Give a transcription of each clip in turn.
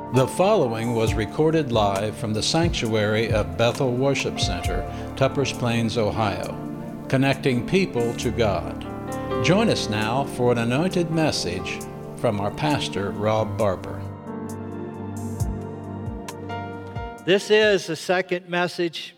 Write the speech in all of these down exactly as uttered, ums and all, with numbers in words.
The following was recorded live from the sanctuary of Bethel Worship Center, Tuppers Plains, Ohio, connecting people to God. Join us now for an anointed message from our pastor, Rob Barber. This is the second message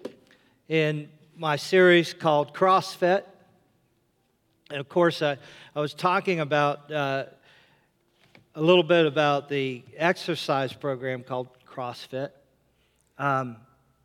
in my series called CrossFit. And of course, I, I was talking about uh, a little bit about the exercise program called CrossFit. Um,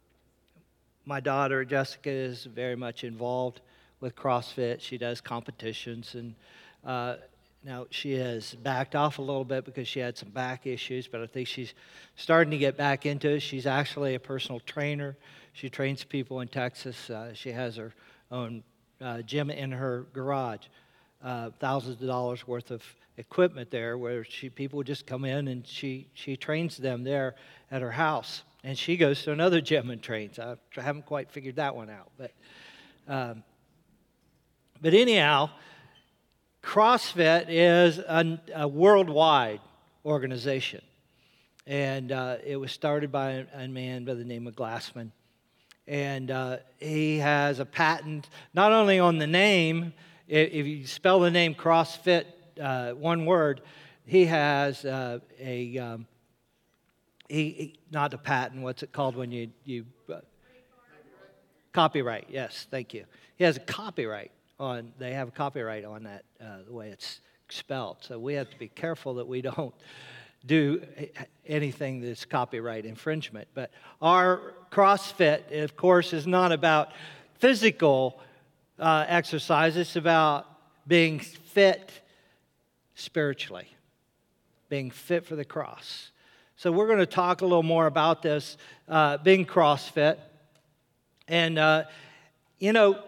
my daughter, Jessica, is very much involved with CrossFit. She does competitions, and uh, now she has backed off a little bit because she had some back issues, but I think she's starting to get back into it. She's actually a personal trainer. She trains people in Texas. Uh, she has her own uh, gym in her garage, uh, thousands of dollars worth of equipment there where she people just come in and she she trains them there at her house, and she goes to another gym and trains. I haven't quite figured that one out, but um, but anyhow, CrossFit is a, a worldwide organization, and uh, it was started by a, a man by the name of Glassman, and uh, he has a patent not only on the name. If, if you spell the name CrossFit Uh, one word, he has uh, a um, he, he not a patent. What's it called when you you uh, copyright? Yes, thank you. He has a copyright on. They have a copyright on that uh, the way it's spelled. So we have to be careful that we don't do anything that's copyright infringement. But our CrossFit, of course, is not about physical uh, exercise. It's about being fit spiritually, being fit for the cross. So we're going to talk a little more about this, uh, being CrossFit. And, uh, you know,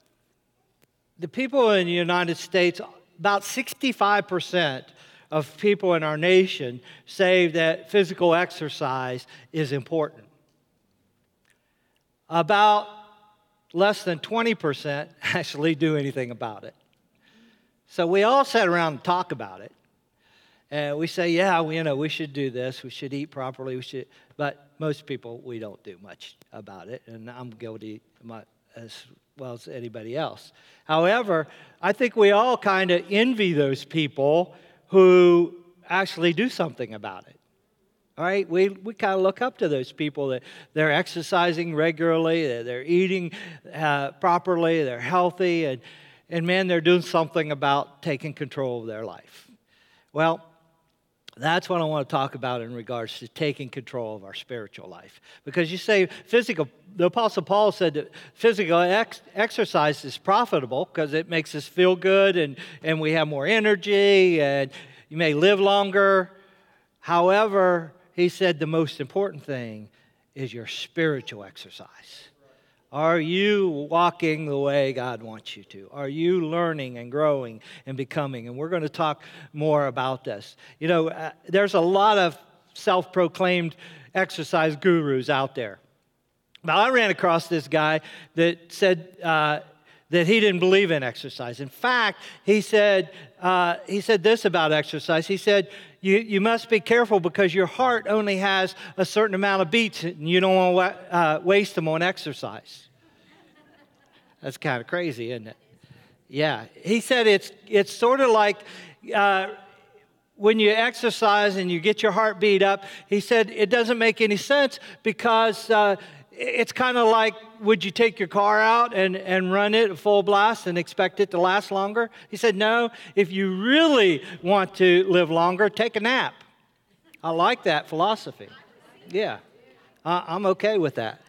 the people in the United States, about sixty-five percent of people in our nation say that physical exercise is important. About less than twenty percent actually do anything about it. So we all sat around and talk about it, and we say, yeah, we, you know, we should do this, we should eat properly, we should, but most people, we don't do much about it, and I'm guilty as well as anybody else. However, I think we all kind of envy those people who actually do something about it. All right, we, we kind of look up to those people that they're exercising regularly, they're, they're eating uh, properly, they're healthy, and And man, they're doing something about taking control of their life. Well, that's what I want to talk about in regards to taking control of our spiritual life. Because you say physical, the Apostle Paul said that physical ex- exercise is profitable because it makes us feel good and, and we have more energy and you may live longer. However, he said the most important thing is your spiritual exercise. Are you walking the way God wants you to? Are you learning and growing and becoming? And we're going to talk more about this. You know, uh, there's a lot of self-proclaimed exercise gurus out there. Now, I ran across this guy that said uh, that he didn't believe in exercise. In fact, he said uh, he said this about exercise. He said, you, you must be careful because your heart only has a certain amount of beats and you don't want to uh, waste them on exercise. That's kind of crazy, isn't it? Yeah. He said it's it's sort of like uh, when you exercise and you get your heart beat up. He said it doesn't make any sense because uh, it's kind of like, would you take your car out and, and run it at full blast and expect it to last longer? He said, no, if you really want to live longer, take a nap. I like that philosophy. Yeah, I, I'm okay with that.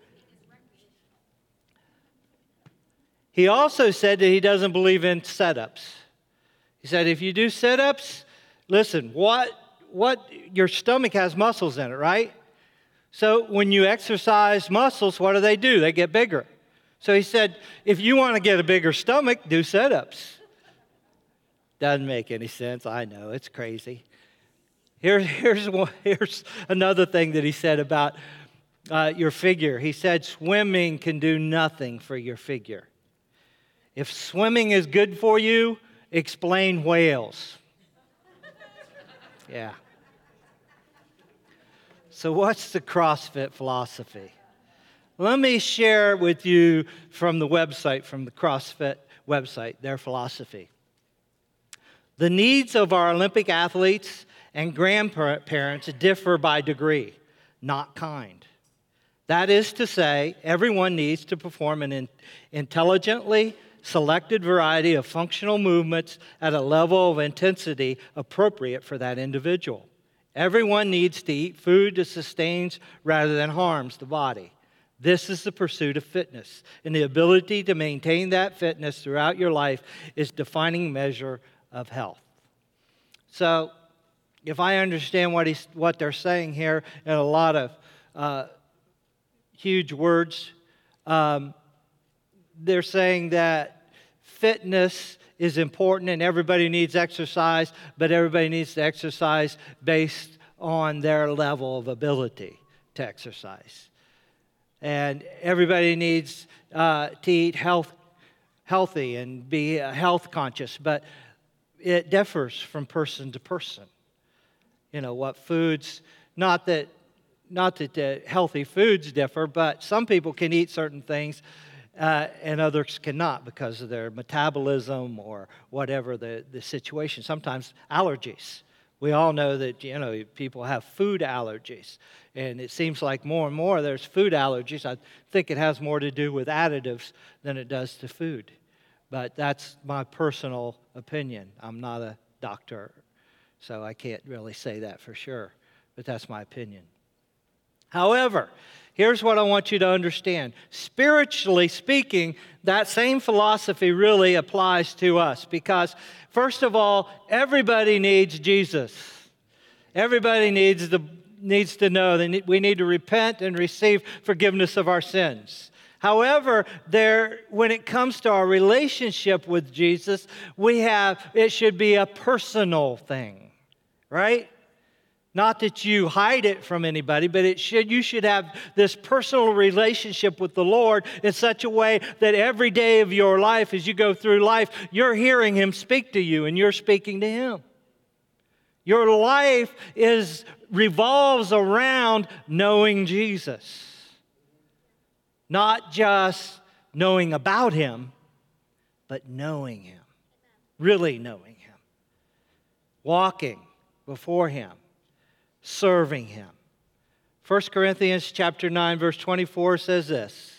He also said that he doesn't believe in sit-ups. He said, if you do sit-ups, listen, what, what, your stomach has muscles in it, right? So when you exercise muscles, what do they do? They get bigger. So he said, if you want to get a bigger stomach, do sit-ups. Doesn't make any sense. I know, it's crazy. Here, here's, one, here's another thing that he said about uh, your figure. He said, swimming can do nothing for your figure. If swimming is good for you, explain whales. Yeah. So what's the CrossFit philosophy? Let me share with you from the website, from the CrossFit website, their philosophy. The needs of our Olympic athletes and grandparents differ by degree, not kind. That is to say, everyone needs to perform an in- intelligently selected variety of functional movements at a level of intensity appropriate for that individual. Everyone needs to eat food that sustains rather than harms the body. This is the pursuit of fitness, and the ability to maintain that fitness throughout your life is defining measure of health. So, if I understand what he's, what they're saying here in a lot of uh, huge words, um, they're saying that fitness is important and everybody needs exercise, but everybody needs to exercise based on their level of ability to exercise. And everybody needs uh, to eat health, healthy and be uh, health conscious, but it differs from person to person. You know, what foods, not that, not that the healthy foods differ, but some people can eat certain things uh, and others cannot because of their metabolism or whatever the, the situation. Sometimes allergies. We all know that, you know, people have food allergies. And it seems like more and more there's food allergies. I think it has more to do with additives than it does to food. But that's my personal opinion. I'm not a doctor, so I can't really say that for sure. But that's my opinion. However, here's what I want you to understand. Spiritually speaking, that same philosophy really applies to us because, first of all, everybody needs Jesus. Everybody needs, the, needs to know that we need to repent and receive forgiveness of our sins. However, there, when it comes to our relationship with Jesus, we have, it should be a personal thing, right? Not that you hide it from anybody, but it should, you should have this personal relationship with the Lord in such a way that every day of your life, as you go through life, you're hearing Him speak to you and you're speaking to Him. Your life is revolves around knowing Jesus. Not just knowing about Him, but knowing Him. Really knowing Him. Walking before Him. Serving Him. First Corinthians chapter nine, verse twenty-four says this.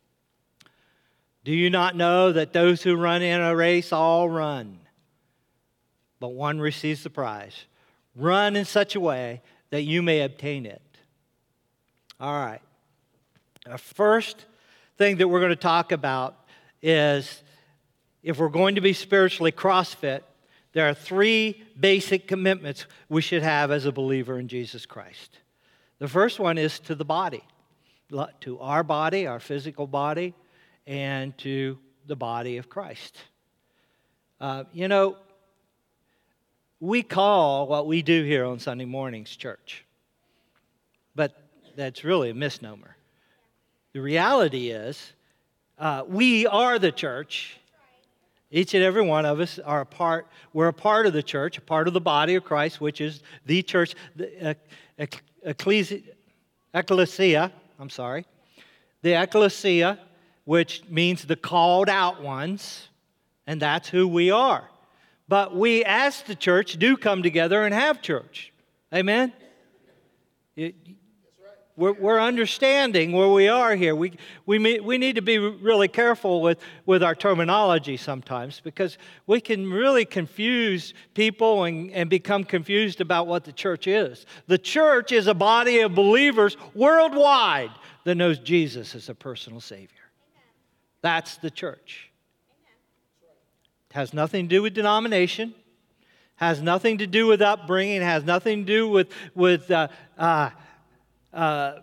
Do you not know that those who run in a race all run, but one receives the prize? Run in such a way that you may obtain it. All right. The first thing that we're going to talk about is if we're going to be spiritually CrossFit, there are three basic commitments we should have as a believer in Jesus Christ. The first one is to the body, to our body, our physical body, and to the body of Christ. Uh, you know, we call what we do here on Sunday mornings church, but that's really a misnomer. The reality is, uh, we are the church. Each and every one of us are a part, we're a part of the church, a part of the body of Christ, which is the church, the uh, ecclesia, ecclesia, I'm sorry, the ecclesia, which means the called out ones, and that's who we are. But we, as the church, do come together and have church. Amen? It, We're, we're understanding where we are here. We, we, we need to be really careful with, with our terminology sometimes because we can really confuse people and, and become confused about what the church is. The church is a body of believers worldwide that knows Jesus as a personal Savior. Amen. That's the church. Amen. It has nothing to do with denomination. Has nothing to do with upbringing. Has nothing to do with, with uh, uh, Uh,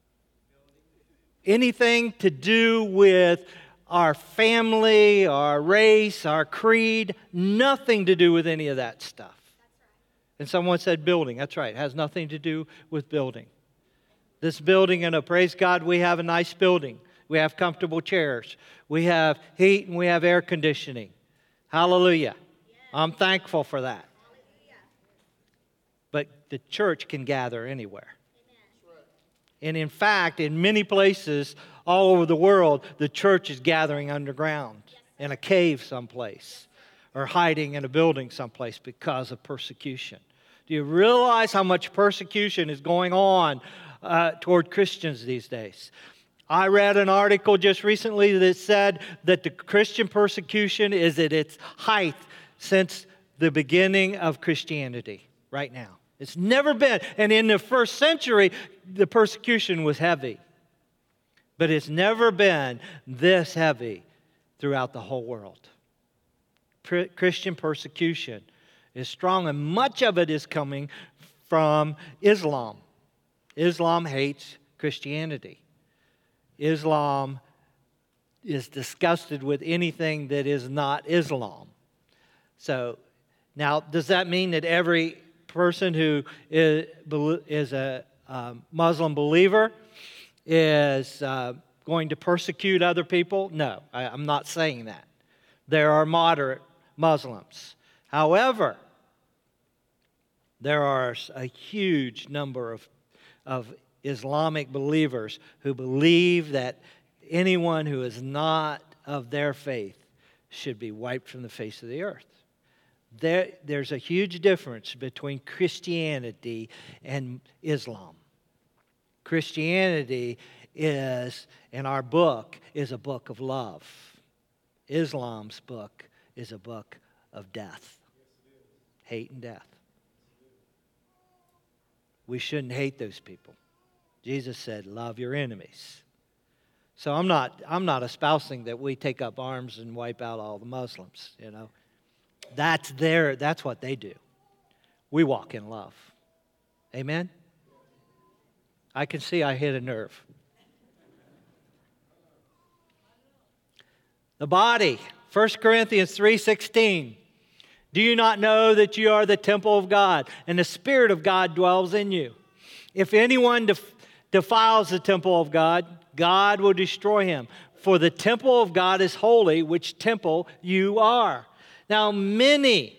anything to do with our family, our race, our creed, nothing to do with any of that stuff. That's right. And someone said building. That's right. It has nothing to do with building. This building, you know, praise God, we have a nice building. We have comfortable chairs. We have heat and we have air conditioning. Hallelujah. Yes. I'm thankful for that. Hallelujah. But the church can gather anywhere. And in fact, in many places all over the world, the church is gathering underground in a cave someplace or hiding in a building someplace because of persecution. Do you realize how much persecution is going on uh, toward Christians these days? I read an article just recently that said that the Christian persecution is at its height since the beginning of Christianity right now. It's never been. And in the first century, the persecution was heavy. But it's never been this heavy throughout the whole world. Christian persecution is strong, and much of it is coming from Islam. Islam hates Christianity. Islam is disgusted with anything that is not Islam. So, now, does that mean that every person who is, is a um, Muslim believer is uh, going to persecute other people? No, I, I'm not saying that. There are moderate Muslims. However, there are a huge number of, of Islamic believers who believe that anyone who is not of their faith should be wiped from the face of the earth. There, there's a huge difference between Christianity and Islam. Christianity is, in our book, is a book of love. Islam's book is a book of death. Hate and death. We shouldn't hate those people. Jesus said, love your enemies. So I'm not, I'm not espousing that we take up arms and wipe out all the Muslims, you know. That's their, that's what they do. We walk in love. Amen? I can see I hit a nerve. The body, First Corinthians three sixteen. Do you not know that you are the temple of God, and the Spirit of God dwells in you? If anyone def- defiles the temple of God, God will destroy him. For the temple of God is holy, which temple you are. Now, many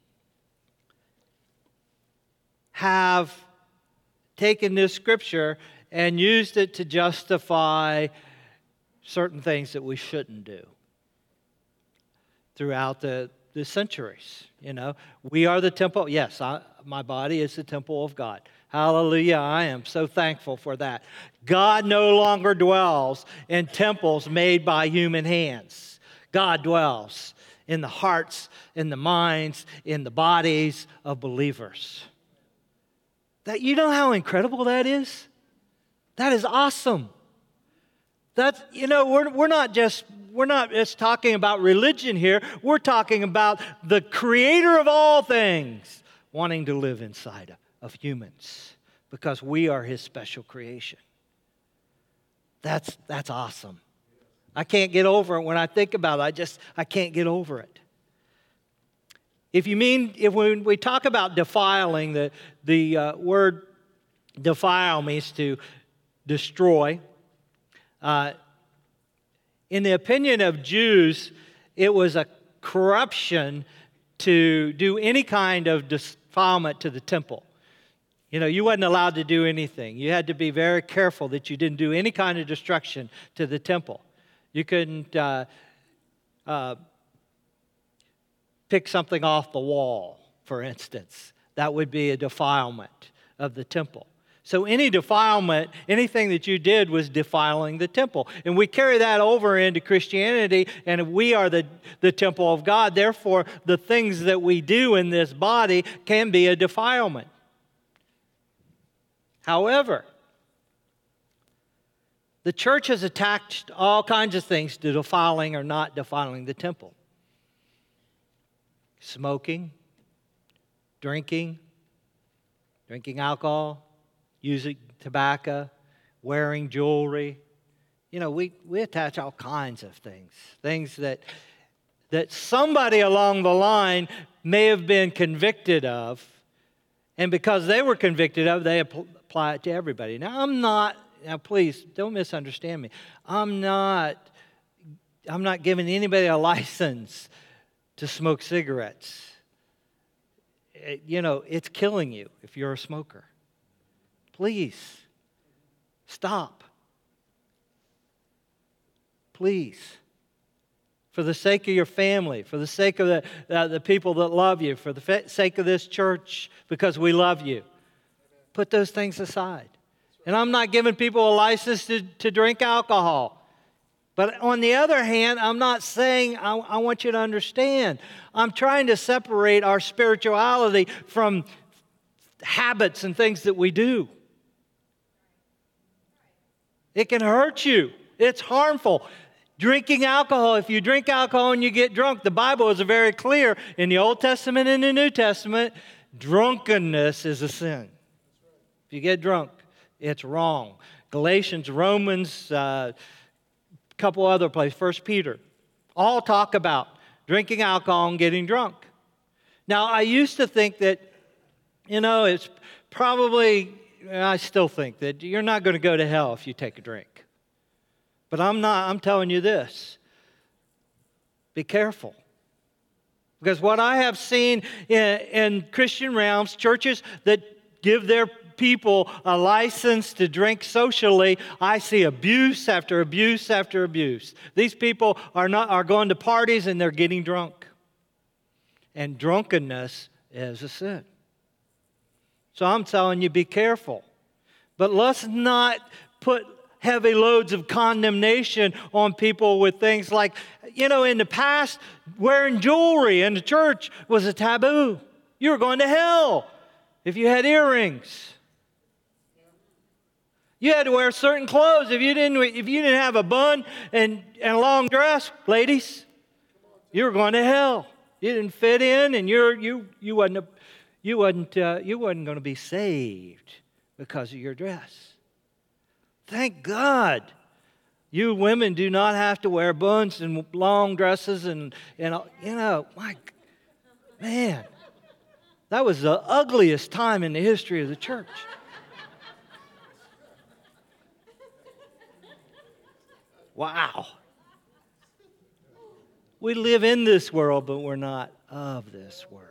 have taken this scripture and used it to justify certain things that we shouldn't do throughout the, the centuries. You know, we are the temple. Yes, I, my body is the temple of God. Hallelujah, I am so thankful for that. God no longer dwells in temples made by human hands. God dwells in the hearts, in the minds, in the bodies of believers. That, you know how incredible that is? That is awesome. That's, you know, we're, we're not just we're not just talking about religion here. We're talking about the creator of all things wanting to live inside of, of humans because we are his special creation. That's that's awesome. I can't get over it when I think about it. I just I can't get over it. If you mean, if when we talk about defiling, the, the uh, word defile means to destroy. Uh, in the opinion of Jews, it was a corruption to do any kind of defilement to the temple. You know, you wasn't allowed to do anything. You had to be very careful that you didn't do any kind of destruction to the temple. You couldn't uh, uh, pick something off the wall, for instance. That would be a defilement of the temple. So any defilement, anything that you did was defiling the temple. And we carry that over into Christianity, and we are the, the temple of God. Therefore, the things that we do in this body can be a defilement. However, the church has attached all kinds of things to defiling or not defiling the temple. Smoking, drinking, drinking alcohol, using tobacco, wearing jewelry. You know, we, we attach all kinds of things. Things that, that somebody along the line may have been convicted of. And because they were convicted of, they apply it to everybody. Now, I'm not, now please, don't misunderstand me. I'm not, I'm not giving anybody a license to smoke cigarettes. It, you know, it's killing you if you're a smoker. Please, Stop. Please. For the sake of your family, for the sake of the, uh, the people that love you, for the fa- sake of this church, because we love you. Put those things aside. And I'm not giving people a license to, to drink alcohol. But on the other hand, I'm not saying, I, I want you to understand, I'm trying to separate our spirituality from habits and things that we do. It can hurt you. It's harmful. Drinking alcohol, if you drink alcohol and you get drunk, the Bible is very clear in the Old Testament and the New Testament, drunkenness is a sin. If you get drunk, it's wrong. Galatians, Romans, a uh, couple other places, First Peter, all talk about drinking alcohol and getting drunk. Now, I used to think that, you know, it's probably, I still think that you're not going to go to hell if you take a drink. But I'm not, I'm telling you this. Be careful. Because what I have seen in, in Christian realms, churches that give their people a license to drink socially, I see abuse after abuse after abuse. These people are not are going to parties and they're getting drunk. And drunkenness is a sin. So I'm telling you, be careful. But let's not put heavy loads of condemnation on people with things like, you know, in the past, wearing jewelry in the church was a taboo. You were going to hell if you had earrings. You had to wear certain clothes. If you didn't, if you didn't have a bun and, and a long dress, ladies, you were going to hell. You didn't fit in, and you're you you wasn't a, you wasn't uh, you wasn't going to be saved because of your dress. Thank God, you women do not have to wear buns and long dresses and, and you know, my, man, that was the ugliest time in the history of the church. Wow. We live in this world, but we're not of this world.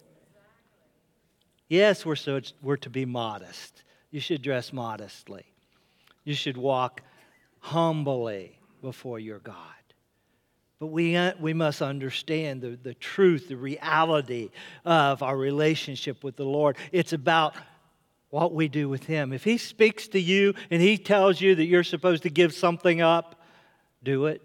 Yes, we're, so, we're to be modest. You should dress modestly. You should walk humbly before your God. But we, uh, we must understand the, the truth, the reality of our relationship with the Lord. It's about what we do with Him. If He speaks to you and He tells you that you're supposed to give something up, do it.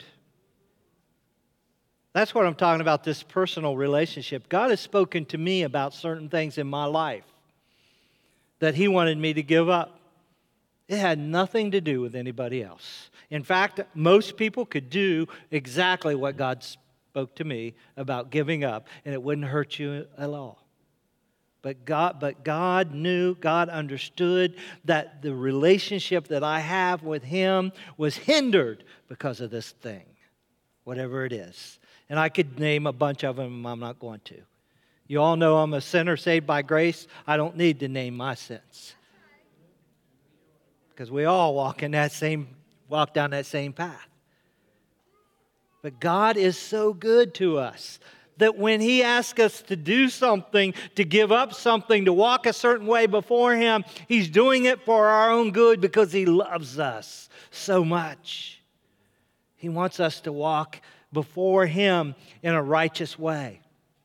That's what I'm talking about, this personal relationship. God has spoken to me about certain things in my life that He wanted me to give up. It had nothing to do with anybody else. In fact, most people could do exactly what God spoke to me about giving up, and it wouldn't hurt you at all. But God, but God knew, God understood that the relationship that I have with Him was hindered because of this thing, whatever it is. And I could name a bunch of them, I'm not going to. You all know I'm a sinner saved by grace. I don't need to name my sins. Because we all walk in that same, walk down that same path. But God is so good to us that when He asks us to do something, to give up something, to walk a certain way before Him, He's doing it for our own good because He loves us so much. He wants us to walk before Him in a righteous way.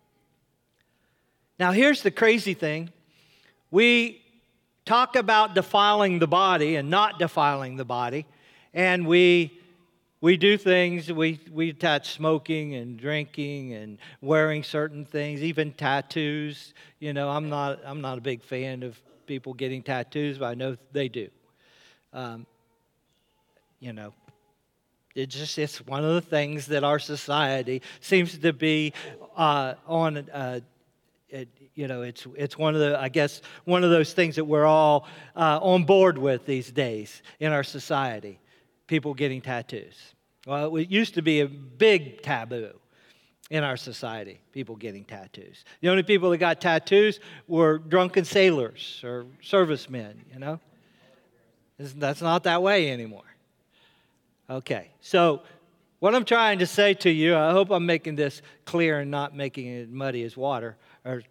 Now, here's the crazy thing. We talk about defiling the body and not defiling the body, and we we do things, we, we attach smoking and drinking and wearing certain things, even tattoos. You know, I'm not I'm not a big fan of people getting tattoos, but I know they do. Um, you know, it's just it's one of the things that our society seems to be uh, on. Uh, it, you know, it's it's one of the I guess one of those things that we're all uh, on board with these days in our society. People getting tattoos. Well, it used to be a big taboo in our society, people getting tattoos. The only people that got tattoos were drunken sailors or servicemen, you know. That's not that way anymore. Okay, so what I'm trying to say to you, I hope I'm making this clear and not making it muddy as water, or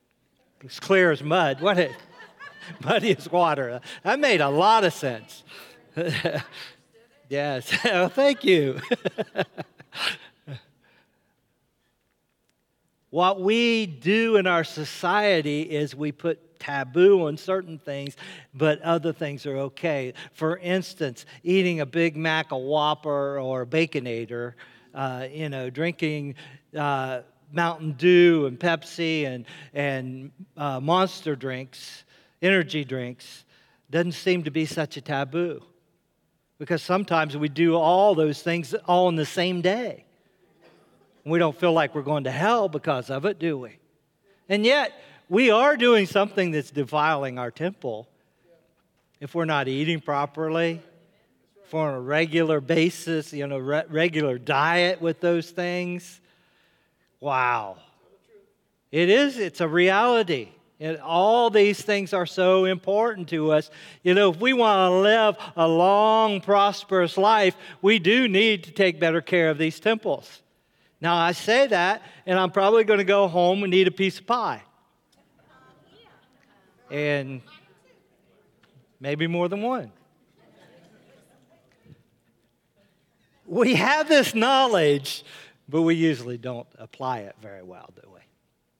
as clear as mud. What it, muddy as water. That made a lot of sense. Yes. Oh, thank you. What we do in our society is we put taboo on certain things, but other things are okay. For instance, eating a Big Mac, a Whopper, or a Baconator, uh, you know, drinking uh, Mountain Dew and Pepsi and, and uh, Monster drinks, energy drinks, doesn't seem to be such a taboo. Because sometimes we do all those things all in the same day. We don't feel like we're going to hell because of it, do we? And yet, we are doing something that's defiling our temple if we're not eating properly, if we're on a regular basis, you know, re- regular diet with those things. Wow. It is, it's a reality. And all these things are so important to us. You know, if we want to live a long, prosperous life, we do need to take better care of these temples. Now, I say that, and I'm probably going to go home and eat a piece of pie. And maybe more than one. We have this knowledge, but we usually don't apply it very well, do we?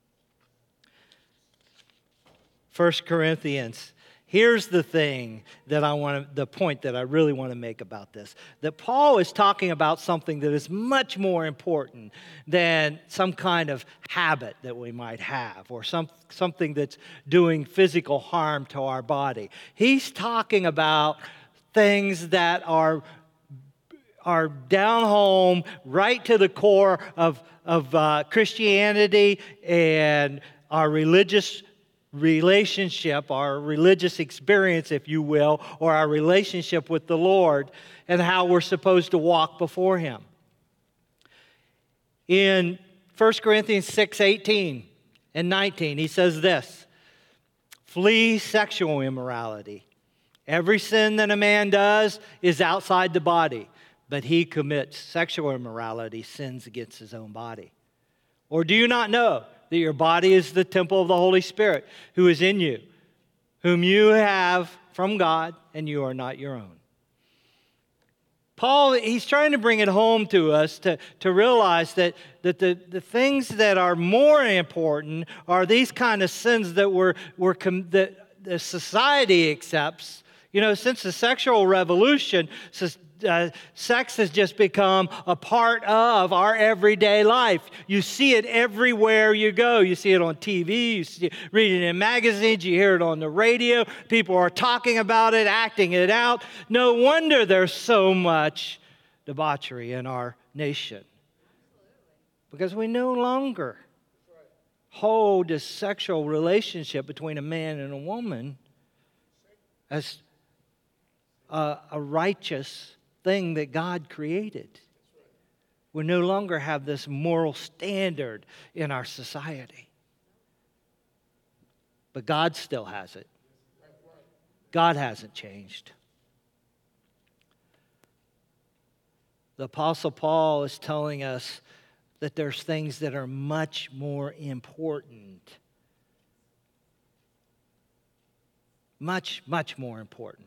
First Corinthians. Here's the thing that I want to, the point that I really want to make about this. That Paul is talking about something that is much more important than some kind of habit that we might have or some, something that's doing physical harm to our body. He's talking about things that are, are down home, right to the core of, of uh, Christianity and our religious relationship, our religious experience, if you will, or our relationship with the Lord, and how we're supposed to walk before Him. In First Corinthians six, eighteen and nineteen, he says this, "Flee sexual immorality. Every sin that a man does is outside the body, but he commits sexual immorality, sins against his own body. Or do you not know that your body is the temple of the Holy Spirit who is in you, whom you have from God, and you are not your own?" Paul, he's trying to bring it home to us to, to realize that, that the, the things that are more important are these kind of sins that, we're, we're com- that the society accepts. You know, since the sexual revolution, Uh, sex has just become a part of our everyday life. You see it everywhere you go. You see it on T V, you see it, read it in magazines, you hear it on the radio. People are talking about it, acting it out. No wonder there's so much debauchery in our nation. Because we no longer hold a sexual relationship between a man and a woman as a, a righteous thing that God created. We no longer have this moral standard in our society. But God still has it. God hasn't changed. The Apostle Paul is telling us that there's things that are much more important. Much, much more important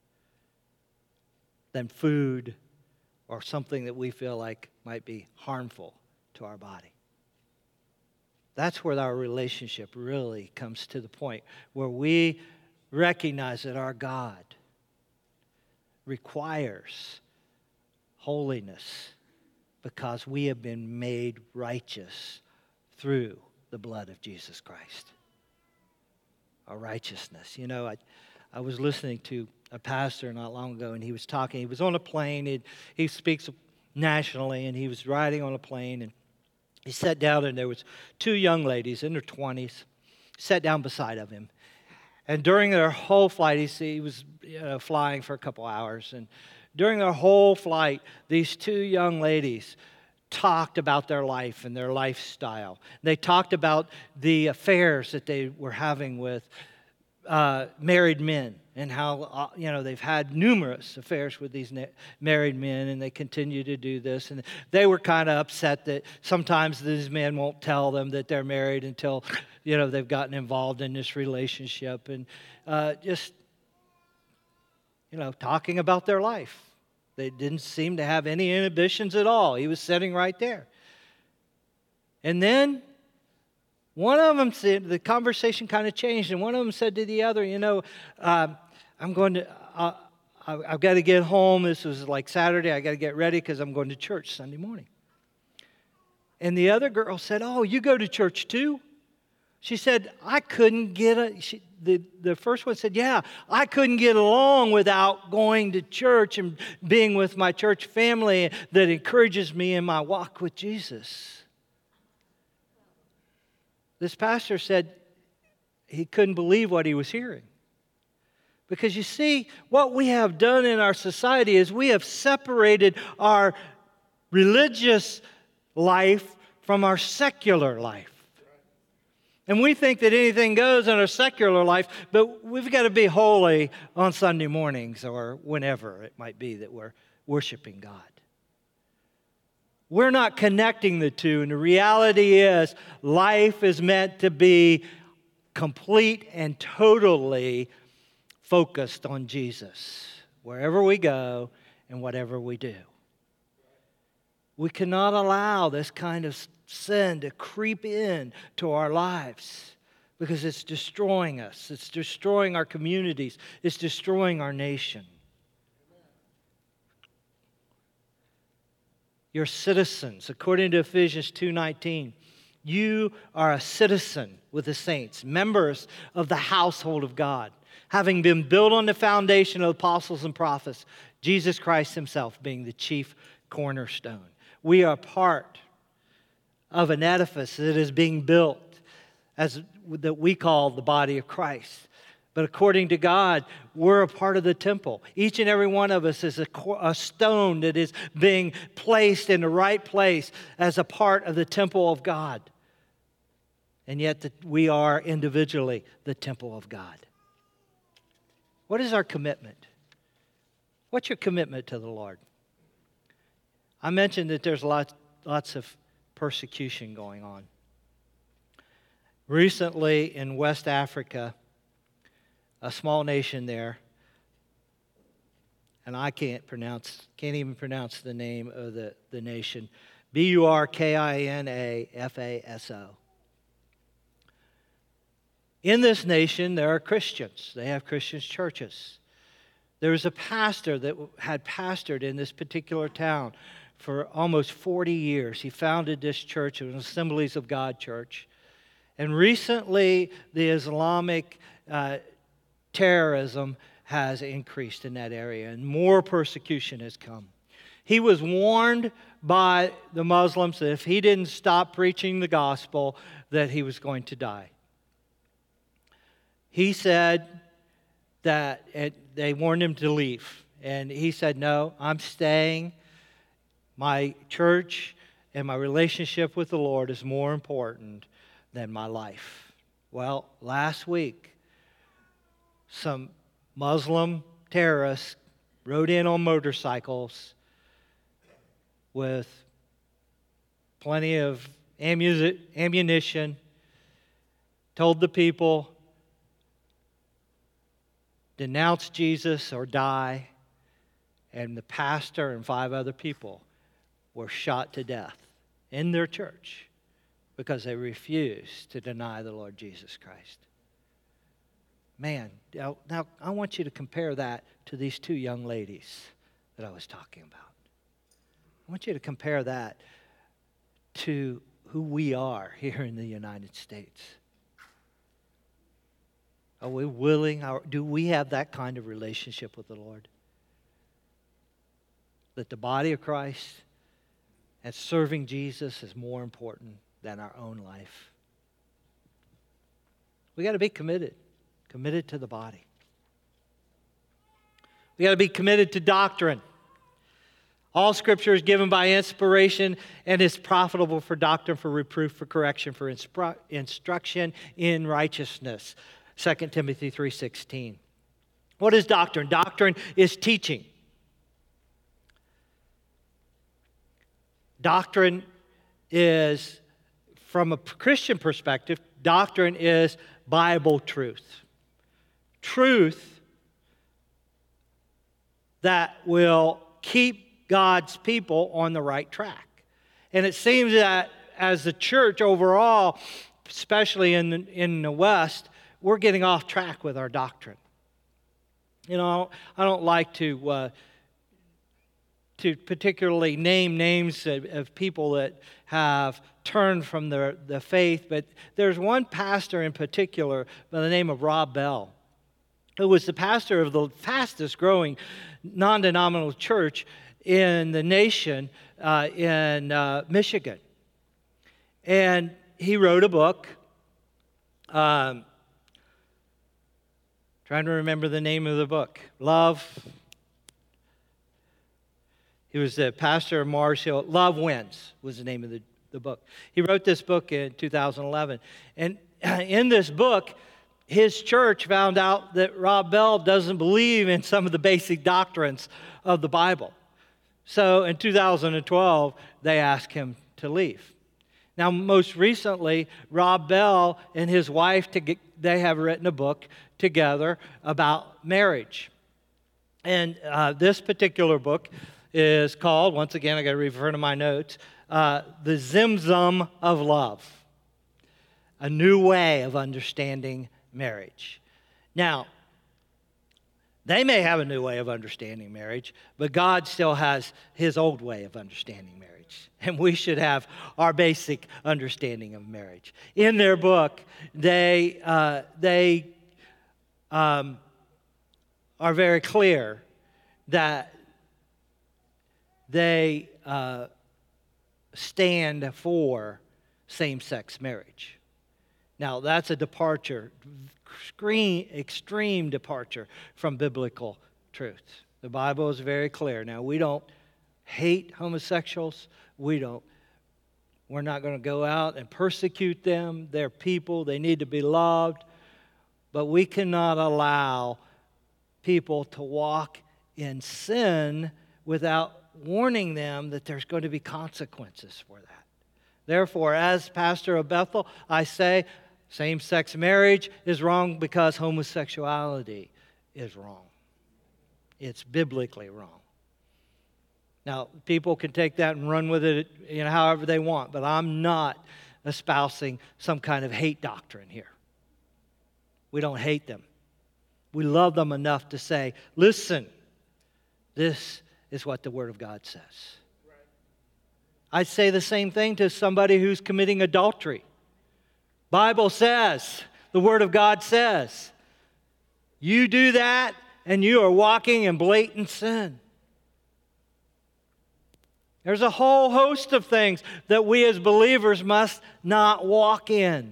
than food or something that we feel like might be harmful to our body. That's where our relationship really comes to the point where we recognize that our God requires holiness because we have been made righteous through the blood of Jesus Christ. Our righteousness. You know, I, I was listening to a pastor not long ago, and he was talking. He was on a plane. He, he speaks nationally, and he was riding on a plane, and he sat down, and there was two young ladies in their twenties sat down beside of him. And during their whole flight, he, he was you know, flying for a couple hours, and during their whole flight, these two young ladies talked about their life and their lifestyle. They talked about the affairs that they were having with uh, married men, and how, uh, you know, they've had numerous affairs with these na- married men, and they continue to do this. And they were kind of upset that sometimes these men won't tell them that they're married until, you know, they've gotten involved in this relationship. And uh, just, you know, talking about their life. They didn't seem to have any inhibitions at all. He was sitting right there. And then one of them said, the conversation kind of changed, and one of them said to the other, you know, uh, I'm going to, uh, I've got to get home. This was like Saturday. I got to get ready because I'm going to church Sunday morning. And the other girl said, oh, you go to church too? She said, I couldn't get a, she, the, the first one said, yeah, I couldn't get along without going to church and being with my church family that encourages me in my walk with Jesus. This pastor said he couldn't believe what he was hearing. Because you see, what we have done in our society is we have separated our religious life from our secular life. And we think that anything goes in our secular life, but we've got to be holy on Sunday mornings or whenever it might be that we're worshiping God. We're not connecting the two, and the reality is life is meant to be complete and totally focused on Jesus, wherever we go and whatever we do. We cannot allow this kind of sin to creep in to our lives because it's destroying us. It's destroying our communities. It's destroying our nation. You're citizens. According to Ephesians two nineteen, you are a citizen with the saints, members of the household of God, having been built on the foundation of apostles and prophets, Jesus Christ himself being the chief cornerstone. We are part of an edifice that is being built as that we call the body of Christ. But according to God, we're a part of the temple. Each and every one of us is a, a stone that is being placed in the right place as a part of the temple of God. And yet the, we are individually the temple of God. What is our commitment? What's your commitment to the Lord? I mentioned that there's lots, lots of persecution going on. Recently in West Africa, a small nation there, and I can't pronounce, can't even pronounce the name of the, the nation, B U R K I N A F A S O. In this nation, there are Christians. They have Christian churches. There was a pastor that had pastored in this particular town for almost forty years. He founded this church, it was an Assemblies of God church. And recently, the Islamic uh, terrorism has increased in that area, and more persecution has come. He was warned by the Muslims that if he didn't stop preaching the gospel, that he was going to die. He said that it, they warned him to leave, and he said, no, I'm staying. My church and my relationship with the Lord is more important than my life. Well, last week, some Muslim terrorists rode in on motorcycles with plenty of ammunition, told the people, denounce Jesus or die, and the pastor and five other people were shot to death in their church because they refused to deny the Lord Jesus Christ. Man, now, now I want you to compare that to these two young ladies that I was talking about. I want you to compare that to who we are here in the United States. Are we willing, do we have that kind of relationship with the Lord? That the body of Christ and serving Jesus is more important than our own life. We got to be committed, committed to the body. We got to be committed to doctrine. All Scripture is given by inspiration and is profitable for doctrine, for reproof, for correction, for instru- instruction in righteousness. Second Timothy three sixteen. What is doctrine? Doctrine is teaching. Doctrine is, from a Christian perspective, doctrine is Bible truth. Truth that will keep God's people on the right track. And it seems that as the church overall, especially in the, in the West, we're getting off track with our doctrine. You know, I don't like to uh, to particularly name names of, of people that have turned from the, the faith, but there's one pastor in particular by the name of Rob Bell, who was the pastor of the fastest growing non-denominational church in the nation uh, in uh, Michigan. And he wrote a book, um, trying to remember the name of the book, Love. He was the pastor of Mars Hill. Love Wins was the name of the, the book. He wrote this book in two thousand eleven. And in this book, his church found out that Rob Bell doesn't believe in some of the basic doctrines of the Bible. So in two thousand twelve, they asked him to leave. Now, most recently, Rob Bell and his wife, they have written a book together about marriage. And uh, this particular book is called, once again, I got to refer to my notes, uh, The Zimzum of Love, a new way of understanding marriage. Now, they may have a new way of understanding marriage, but God still has his old way of understanding marriage. And we should have our basic understanding of marriage. In their book, they, uh, they um, are very clear that they uh, stand for same-sex marriage. Now, that's a departure, extreme, extreme departure from biblical truth. The Bible is very clear. Now, we don't hate homosexuals. We don't, we're not going to go out and persecute them. They're people. They need to be loved. But we cannot allow people to walk in sin without warning them that there's going to be consequences for that. Therefore, as pastor of Bethel, I say same-sex marriage is wrong because homosexuality is wrong. It's biblically wrong. Now, people can take that and run with it, you know, however they want, but I'm not espousing some kind of hate doctrine here. We don't hate them. We love them enough to say, listen, this is what the Word of God says. Right. I'd say the same thing to somebody who's committing adultery. Bible says, the Word of God says, you do that and you are walking in blatant sin. There's a whole host of things that we as believers must not walk in.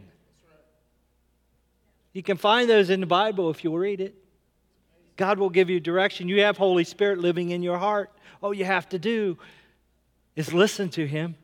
You can find those in the Bible if you'll read it. God will give you direction. You have Holy Spirit living in your heart. All you have to do is listen to Him.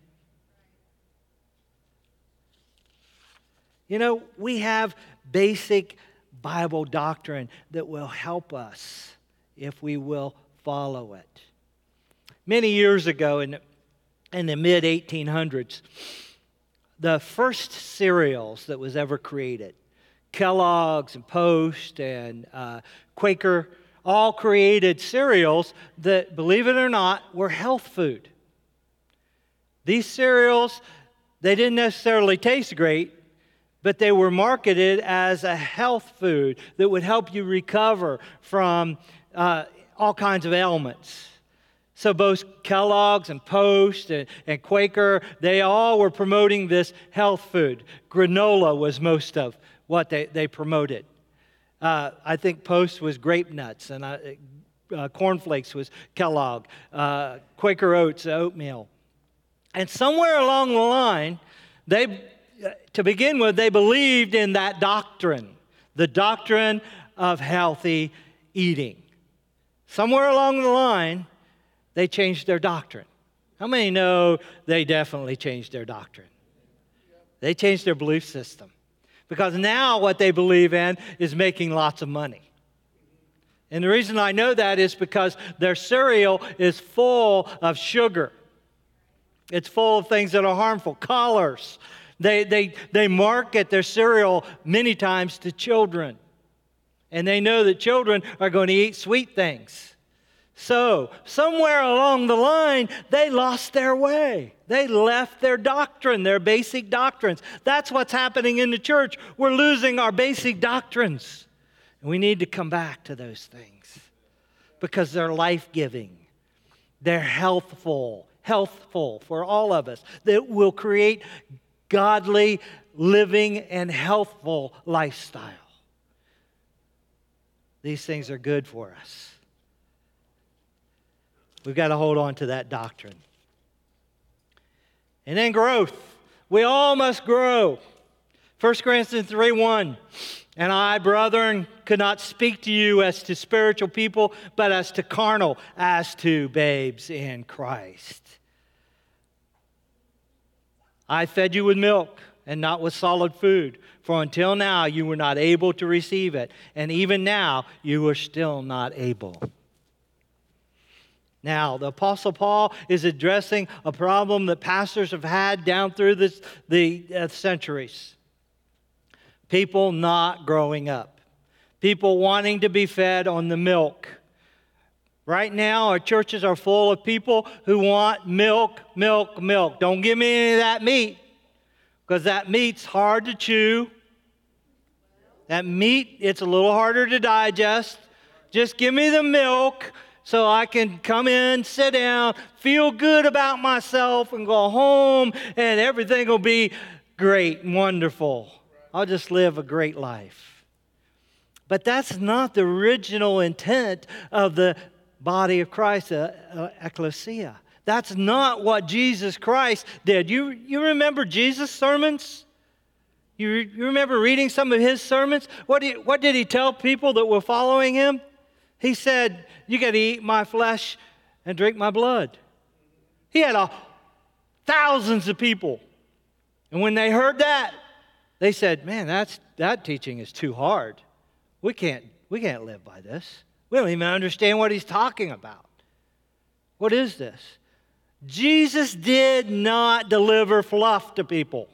You know, we have basic Bible doctrine that will help us if we will follow it. Many years ago, in, in the mid eighteen hundreds, the first cereals that was ever created, Kellogg's and Post and uh, Quaker, all created cereals that, believe it or not, were health food. These cereals, they didn't necessarily taste great, but they were marketed as a health food that would help you recover from uh, all kinds of ailments. So both Kellogg's and Post and, and Quaker, they all were promoting this health food. Granola was most of what they, they promoted. Uh, I think Post was grape nuts, and uh, uh, cornflakes was Kellogg. Uh, Quaker Oats, oatmeal. And somewhere along the line, they, to begin with, they believed in that doctrine, the doctrine of healthy eating. Somewhere along the line, they changed their doctrine. How many know they definitely changed their doctrine? They changed their belief system. Because now what they believe in is making lots of money. And the reason I know that is because their cereal is full of sugar. It's full of things that are harmful, colors. They, they, they market their cereal many times to children. And they know that children are going to eat sweet things. So, somewhere along the line, they lost their way. They left their doctrine, their basic doctrines. That's what's happening in the church. We're losing our basic doctrines. And we need to come back to those things because they're life-giving. They're healthful, healthful for all of us. That will create godly, living, and healthful lifestyle. These things are good for us. We've got to hold on to that doctrine. And then growth. We all must grow. First Corinthians three one. And I, brethren, could not speak to you as to spiritual people, but as to carnal, as to babes in Christ. I fed you with milk and not with solid food, for until now you were not able to receive it, and even now you are still not able. Now, the Apostle Paul is addressing a problem that pastors have had down through this, the uh, centuries. People not growing up. People wanting to be fed on the milk. Right now, our churches are full of people who want milk, milk, milk. Don't give me any of that meat, because that meat's hard to chew. That meat, it's a little harder to digest. Just give me the milk so I can come in, sit down, feel good about myself, and go home, and everything will be great and wonderful. I'll just live a great life. But that's not the original intent of the body of Christ, the uh, ecclesia. That's not what Jesus Christ did. You, you remember Jesus' sermons? You, re, you remember reading some of his sermons? What, did, what did he tell people that were following him? He said, you got to eat my flesh and drink my blood. He had a, thousands of people. And when they heard that, they said, man, that's, that teaching is too hard. We can't, we can't live by this. We don't even understand what he's talking about. What is this? Jesus did not deliver fluff to people.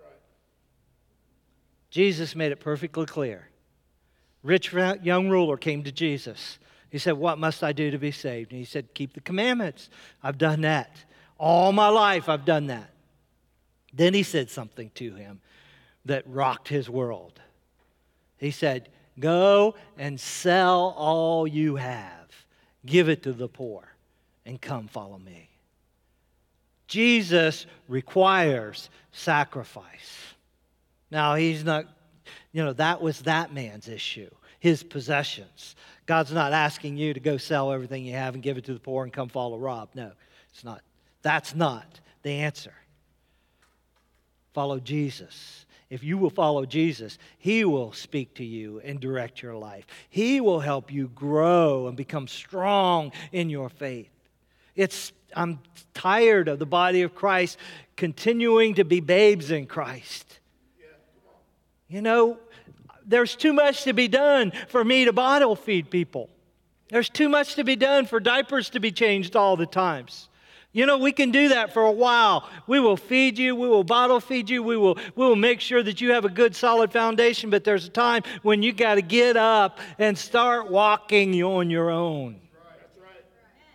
Jesus made it perfectly clear. Rich young ruler came to Jesus. He said, what must I do to be saved? And he said, keep the commandments. I've done that. All my life I've done that. Then he said something to him that rocked his world. He said, go and sell all you have. Give it to the poor and come follow me. Jesus requires sacrifice. Now, he's not, you know, that was that man's issue, his possessions. God's not asking you to go sell everything you have and give it to the poor and come follow Rob. No, it's not. That's not the answer. Follow Jesus. If you will follow Jesus, he will speak to you and direct your life. He will help you grow and become strong in your faith. It's, I'm tired of the body of Christ continuing to be babes in Christ. You know, there's too much to be done for me to bottle feed people. There's too much to be done for diapers to be changed all the times. You know, we can do that for a while. We will feed you. We will bottle feed you. We will, we will make sure that you have a good, solid foundation. But there's a time when you got to get up and start walking on your own. That's right.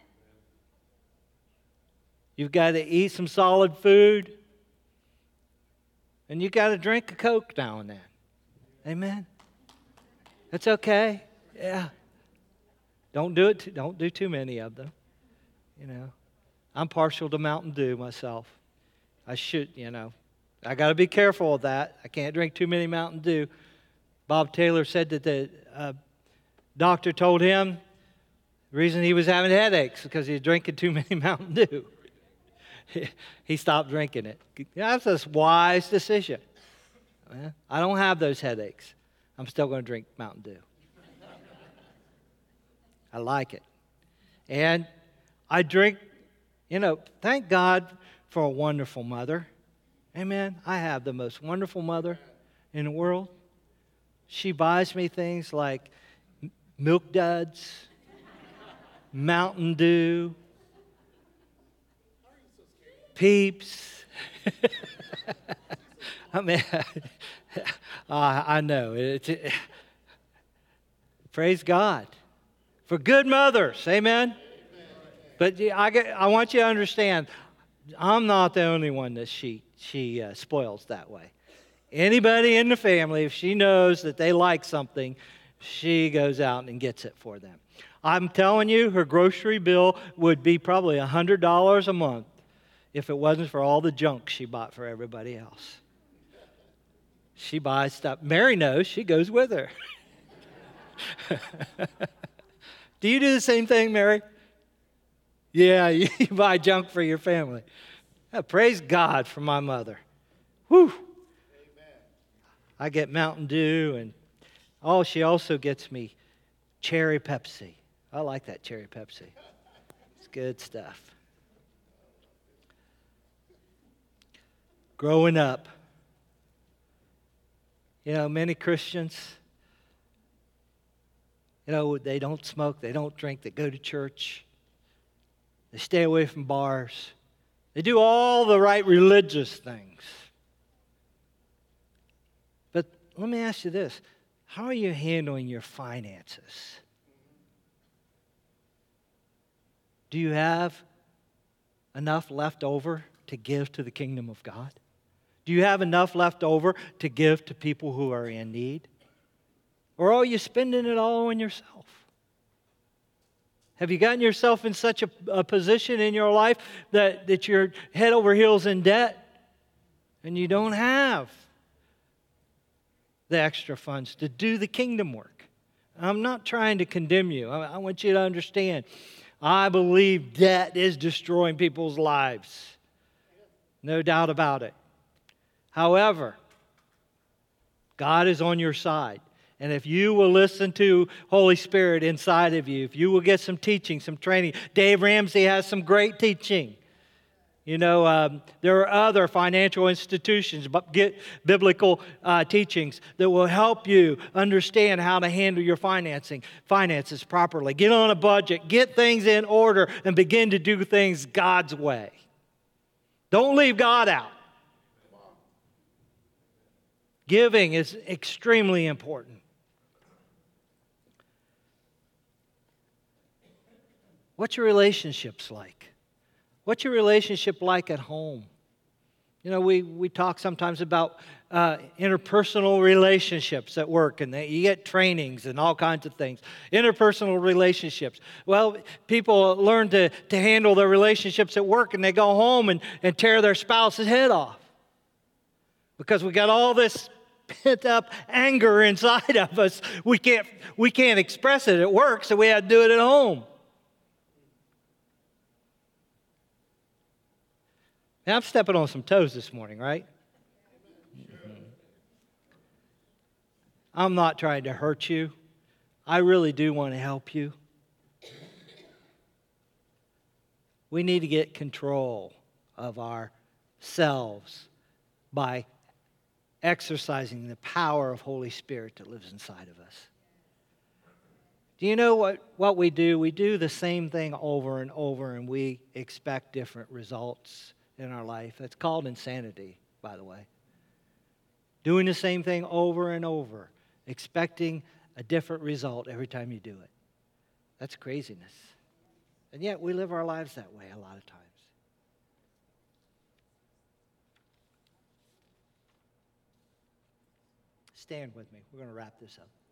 You've got to eat some solid food. And you got to drink a Coke now and then. Amen? That's okay. Yeah. Don't do it. Too, don't do too many of them. You know. I'm partial to Mountain Dew myself. I should, you know. I got to be careful of that. I can't drink too many Mountain Dew. Bob Taylor said that the uh, doctor told him the reason he was having headaches because he was drinking too many Mountain Dew. He stopped drinking it. That's a wise decision. I don't have those headaches. I'm still going to drink Mountain Dew. I like it. And I drink, you know, thank God for a wonderful mother. Amen. I have the most wonderful mother in the world. She buys me things like Milk Duds, Mountain Dew, Peeps. I mean, uh, I know. It, it, praise God for good mothers. Amen. But yeah, I, get, I want you to understand, I'm not the only one that she, she uh, spoils that way. Anybody in the family, if she knows that they like something, she goes out and gets it for them. I'm telling you, her grocery bill would be probably one hundred dollars a month if it wasn't for all the junk she bought for everybody else. She buys stuff. Mary knows. She goes with her. Do you do the same thing, Mary? Yeah, you buy junk for your family. Oh, praise God for my mother. Whew. Amen. I get Mountain Dew, and oh, she also gets me cherry Pepsi. I like that cherry Pepsi. It's good stuff. Growing up, you know, many Christians, you know, they don't smoke, they don't drink, they go to church, they stay away from bars, they do all the right religious things. But let me ask you this, how are you handling your finances? Do you have enough left over to give to the kingdom of God? Do you have enough left over to give to people who are in need? Or are you spending it all on yourself? Have you gotten yourself in such a, a position in your life that, that you're head over heels in debt and you don't have the extra funds to do the kingdom work? I'm not trying to condemn you. I, I want you to understand, I believe debt is destroying people's lives. No doubt about it. However, God is on your side. And if you will listen to Holy Spirit inside of you, if you will get some teaching, some training, Dave Ramsey has some great teaching. You know, um, there are other financial institutions, but get biblical uh, teachings that will help you understand how to handle your financing, finances properly. Get on a budget, get things in order, and begin to do things God's way. Don't leave God out. Giving is extremely important. What's your relationships like? What's your relationship like at home? You know, we, we talk sometimes about uh, interpersonal relationships at work, and they, you get trainings and all kinds of things. Interpersonal relationships. Well, people learn to, to handle their relationships at work, and they go home and, and tear their spouse's head off. Because we got all this pent-up anger inside of us. We can't, we can't express it at work, so we have to do it at home. Now, I'm stepping on some toes this morning, right? Mm-hmm. I'm not trying to hurt you. I really do want to help you. We need to get control of ourselves by exercising the power of Holy Spirit that lives inside of us. Do you know what, what we do? We do the same thing over and over, and we expect different results in our life. It's called insanity, by the way. Doing the same thing over and over, expecting a different result every time you do it. That's craziness. And yet we live our lives that way a lot of times. Stand with me. We're going to wrap this up.